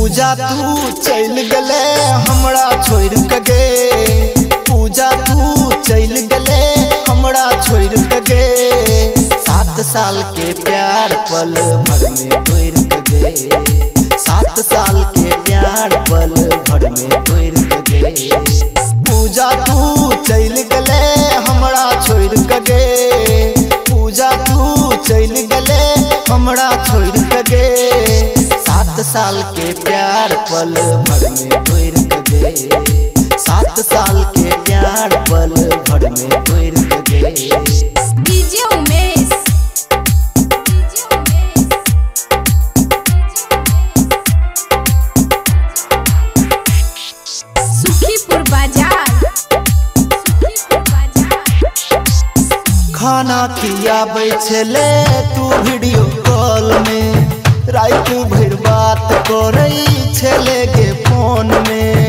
पूजा तू चल गले हमरा छोड़ के गे, पूजा तू चल गले हमरा छोड़ के गे। 7 साल के प्यार पल भर में तोड़ के गे, 7 साल के प्यार पल भर में तोड़ के गे। पूजा तू चल गले हमरा छोड़ के गे, पूजा तू चल गले हमरा छोड़ के गे। 7 साल के प्यार पल भर में तोड़ के गे, 7 साल के प्यार पल भर में तोड़ के गे। डीजे उमेश, सुखीपुर बाजार। खाना खियाबै छले तू वीडियो कॉल में, रात भर बात करै छले गे फोन में।